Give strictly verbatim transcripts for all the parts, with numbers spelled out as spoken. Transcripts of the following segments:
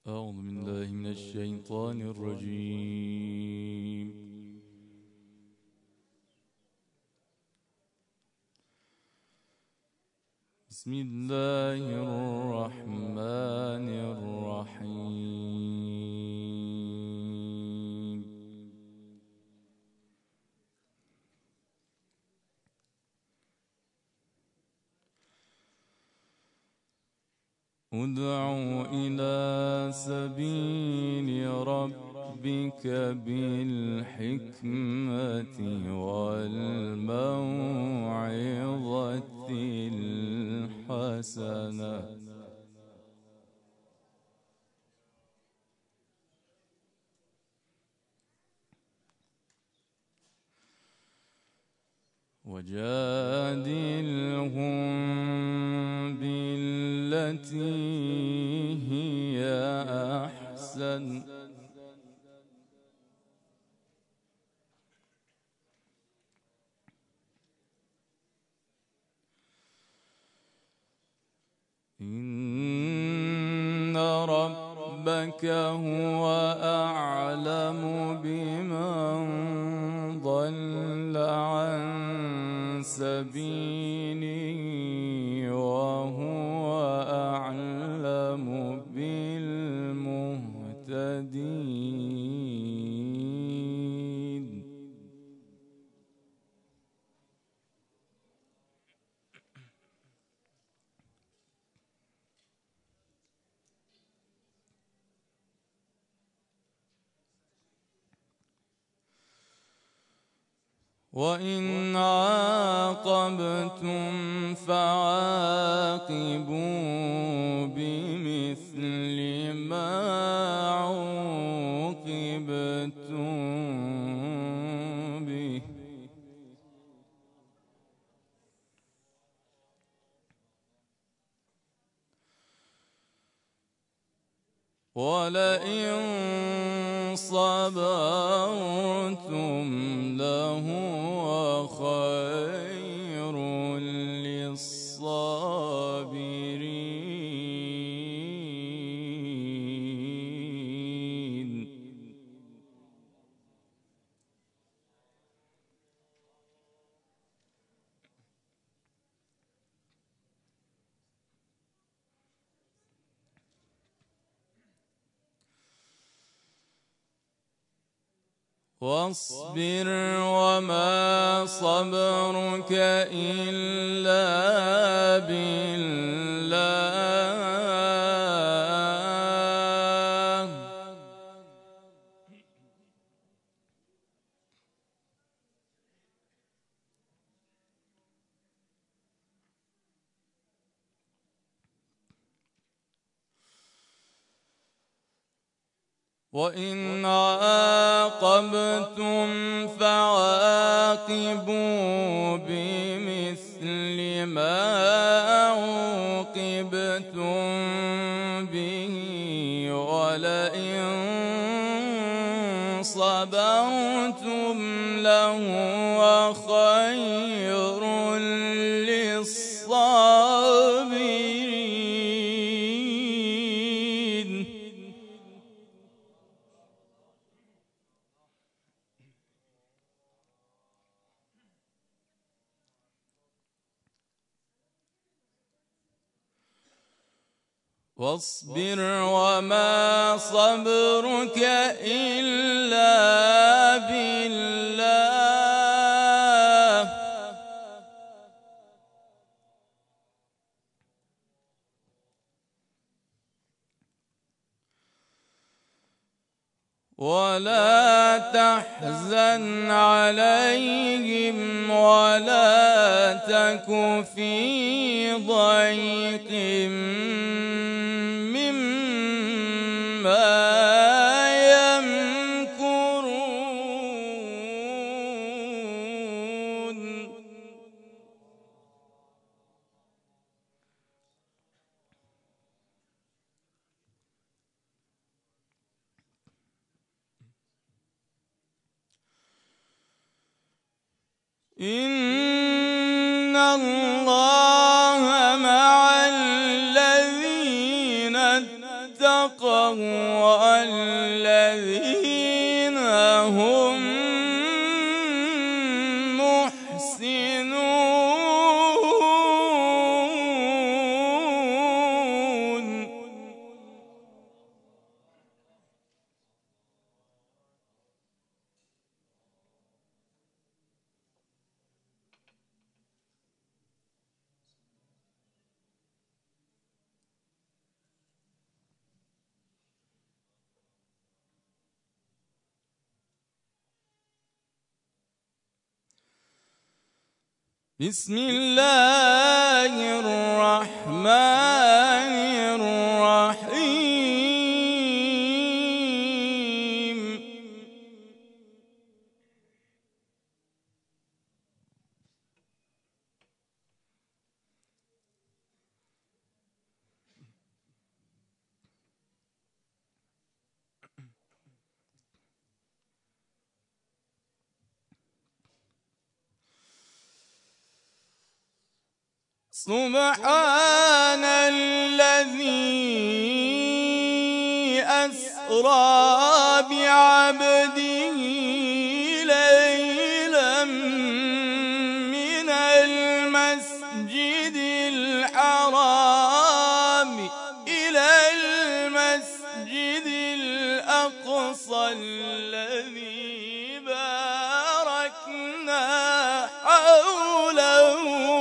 أعوذ بالله من الشيطان الرجيم. بسم الله الرحمن الرحيم. ادع إلى سبيل ربك بالحكمة والموعظة الحسنة وجادلهم بالتي هي أحسن إن ربك هو أعلم بمن ضل عن سبيله وهو أعلم بالمهتدين. وإن عاقبتم فعاقبوا بمثل ما عوقبتم به ولئن صبرتم لهو خير للصابرين. واصبر وما صبرك إلا بالله وإن عاقبتم فعاقبوا بمثل ما عوقبتم به ولئن صبرتم لهو خير للصابرين. واصبر وما صبرك إلا بالله ولا تحزن عليهم ولا تك في ضيق مما يمكرون. إن الله مع الذين اتقوا والذين هم محسنون. بسم الله الرحمن الرحيم. سبحان الذي أسرى بعبده ليلا من المسجد الحرام إلى المسجد الأقصى الذي باركنا حوله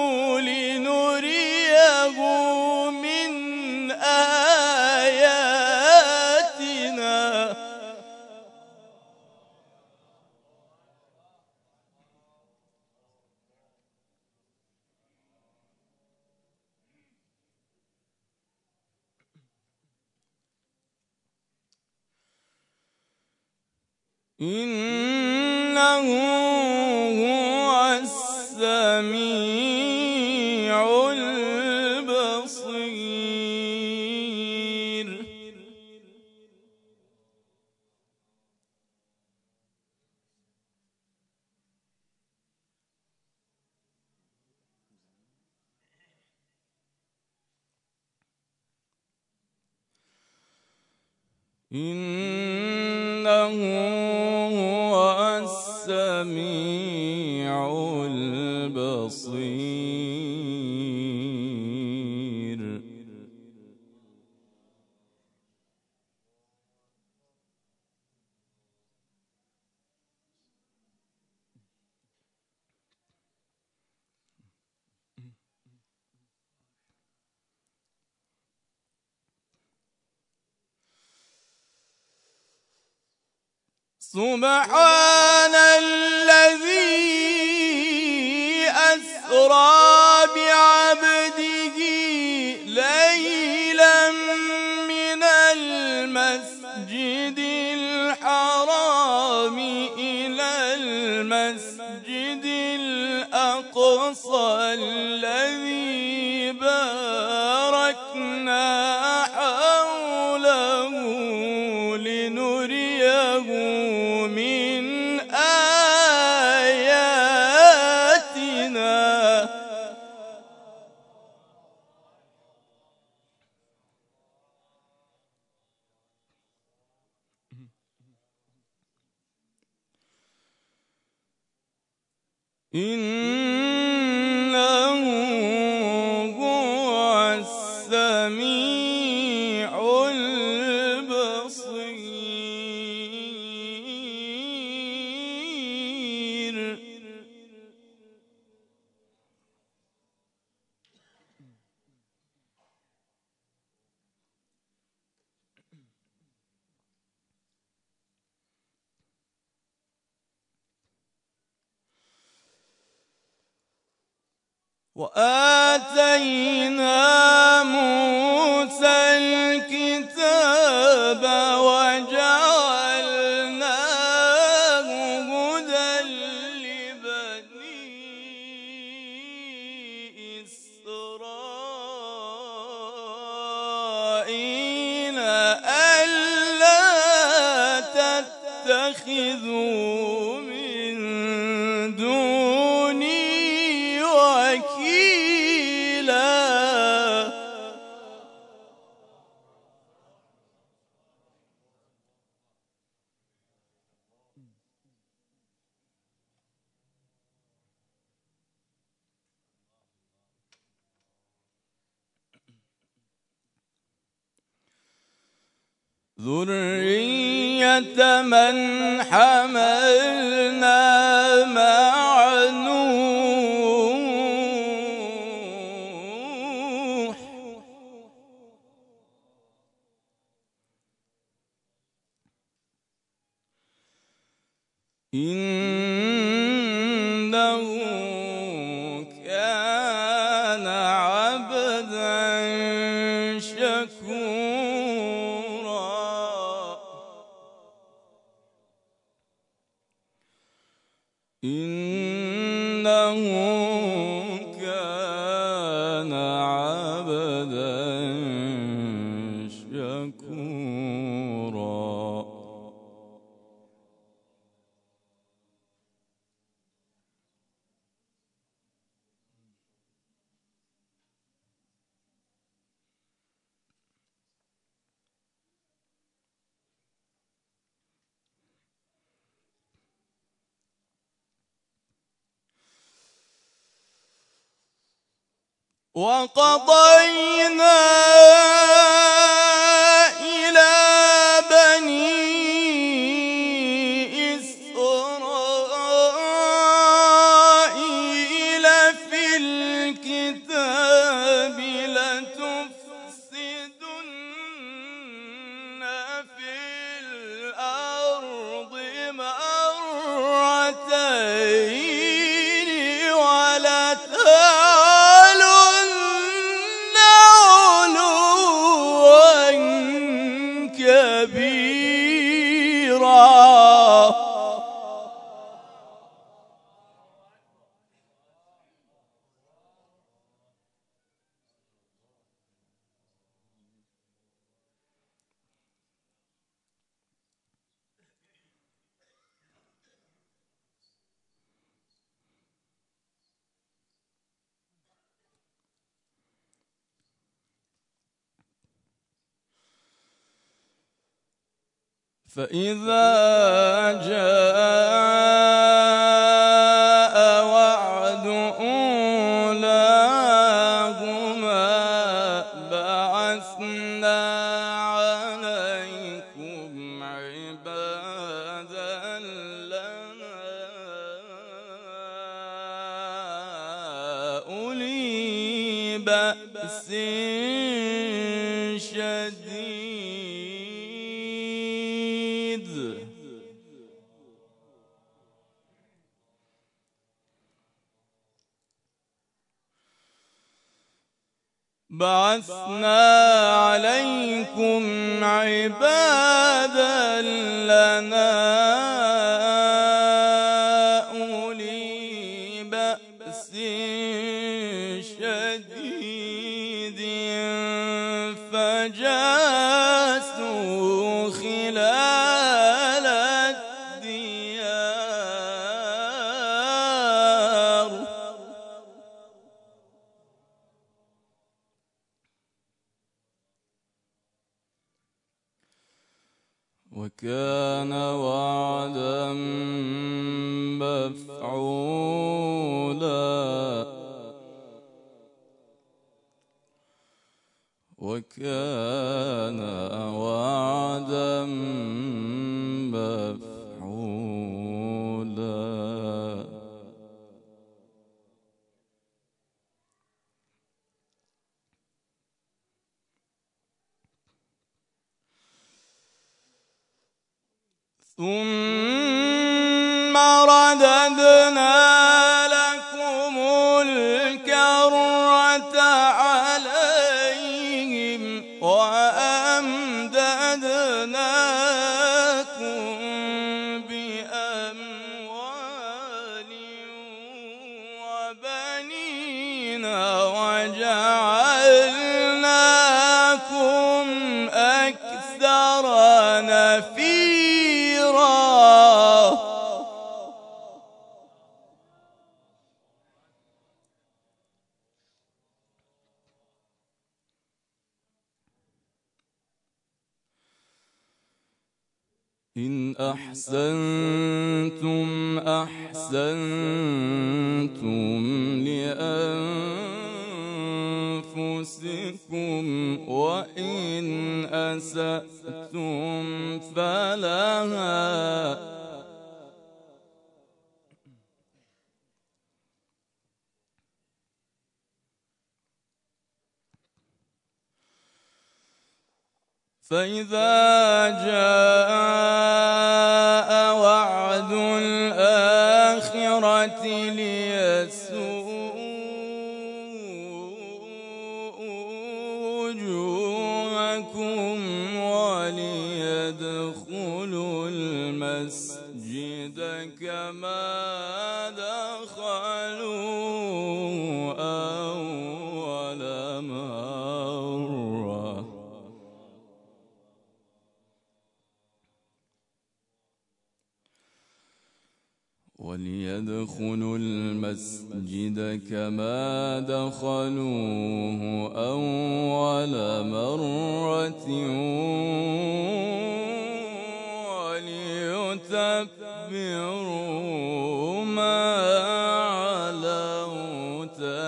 لنريه من آياتنا. إنه هو السميع البصير. إنه هو السميع البصير. سبحان الذي أسرى بعبده ليلا من المسجد الحرام إلى المسجد الأقصى الذي باركنا حوله لنريه من آياتنا. إنه هو السميع البصير. وآتينا موسى الكتاب وجعلناه هدى لبني إسرائيل ألا تتخذوا من دوني وكيلا. ذرية من حملنا مع نوح إنه كان عبدا شكورا إنه كان عبدا شكورا وقضينا إلى بني إسرائيل في الكتاب لتفسدن في الأرض مرتين ولتعلن علوا كبيرا فإذا جاء وعد أولاهما بعثنا عليكم عبادا لنا أولي بأس شديد بعثنا عليكم عبادا لنا أولي بأس شديد فجاسوا خلال الديار وكان وعدا مفعولا وكان وعدا مفعولا ثم رددنا لكم الكرة عليهم وأمددناكم بأموال وبنين وجعلناكم أكثر نفيرا إن أحسنتم أحسنتم لأنفسكم وإن أسأتم فلها. فإذا جاء وعد الآخرة ليسوءوا وجوهكم وليدخلوا المسجد كما دخلوا أول مرة وليدخلوا المسجد كما دخلوه أول مرة وليتبروا ما علوا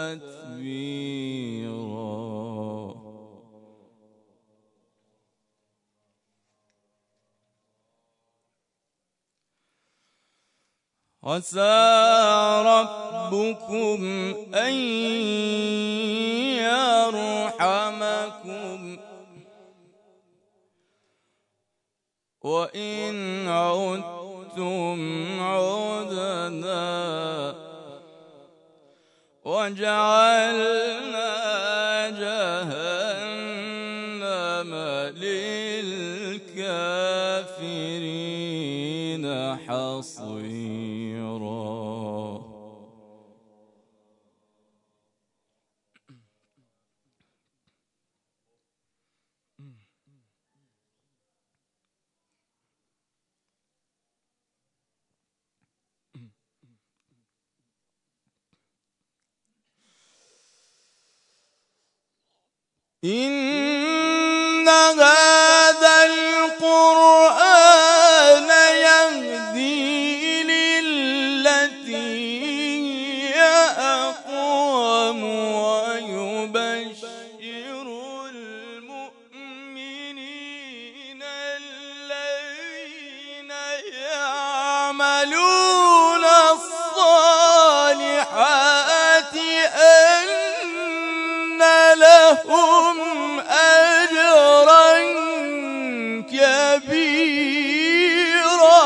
تتبيرا. عسى ربكم أن يرحمكم وإن عدتم عدنا وجعلنا جهنم للكافرين حصيرا. إن هذا القرآن يهدي للتي هي أقوم ويبشر المؤمنين الذين يعملون الصالحات أن لهم أجرا كبيرا.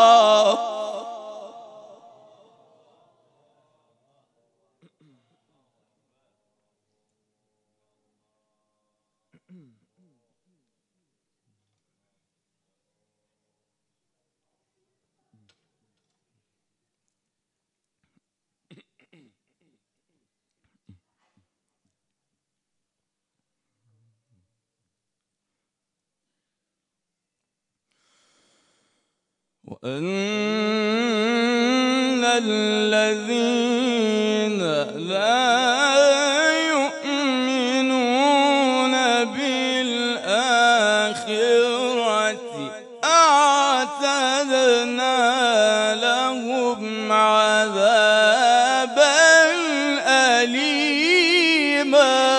وأن الذين لا يؤمنون بالآخرة أعتدنا لهم عذابا أليما.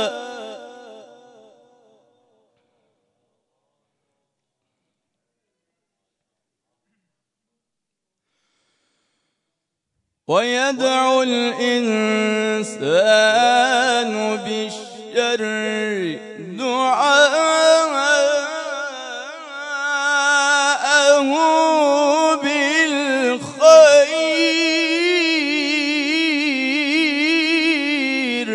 ويدعو الإنسان بالشر دعاءه بالخير.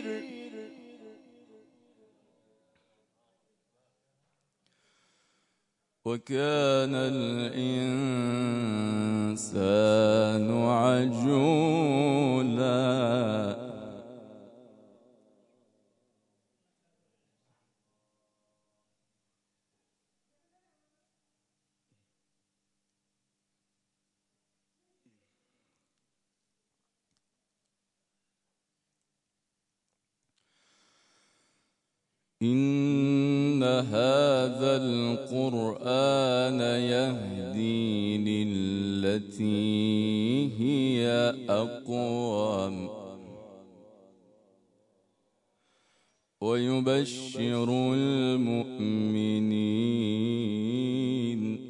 وكان الإنسان عجولا. إن هذا القرآن يهدي للتي هي أقوم ويبشر المؤمنين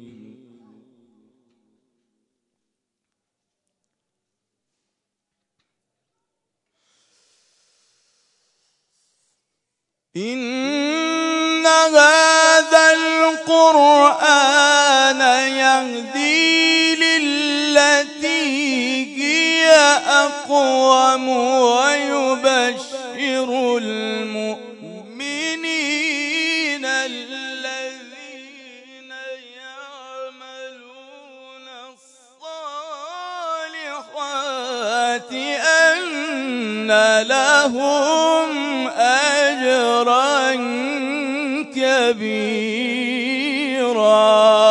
إن هذا القرآن يهدي للتي هي أقوم ويبشر المؤمنين الذين يعملون الصالحات أن لهم أجرا كبيرا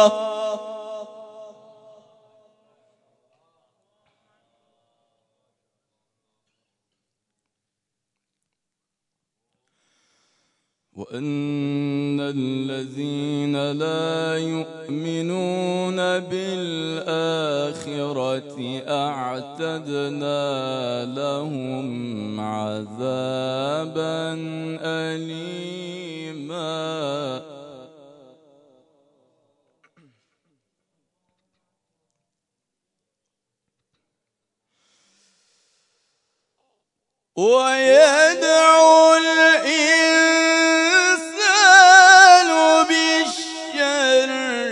وأن الذين لا يؤمنون بالآخرة أعتدنا لهم عذابا أليما ويدعو الإنسان بالشر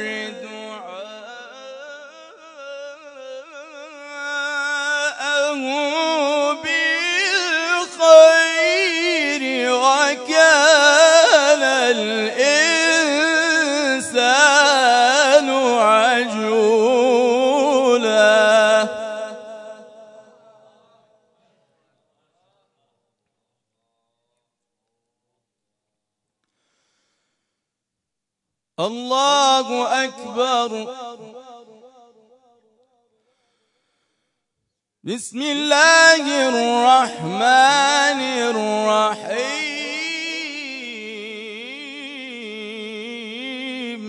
دعاءه بالخير وكان الإنسان عجولا الله أكبر. بسم الله الرحمن الرحيم.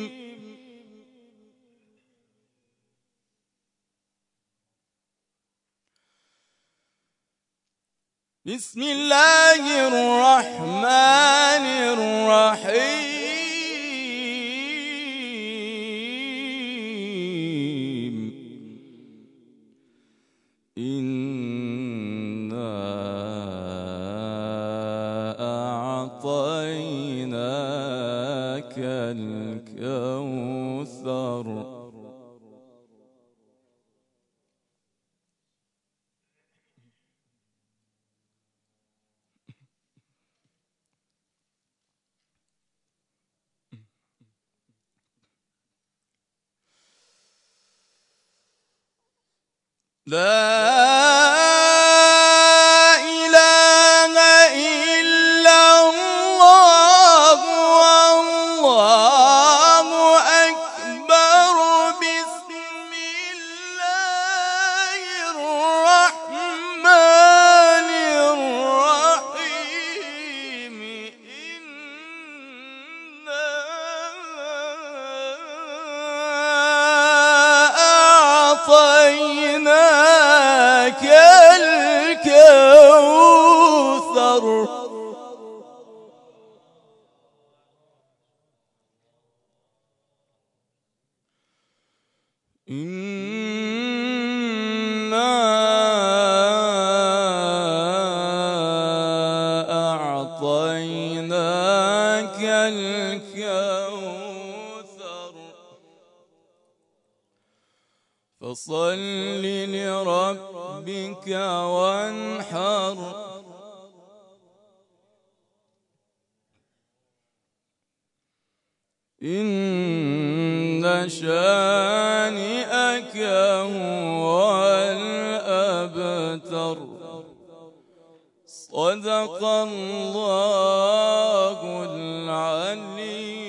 بسم الله الرحمن الرحيم. إنا أعطيناك الكوثر. لا إله إلا الله والله أكبر. بسم الله الرحمن الرحيم. إنا أعطيناك الكوثر. إنا أعطيناك الكوثر فصل لربك وانحر. إن شانئك هو الأبتر. صدق الله العلي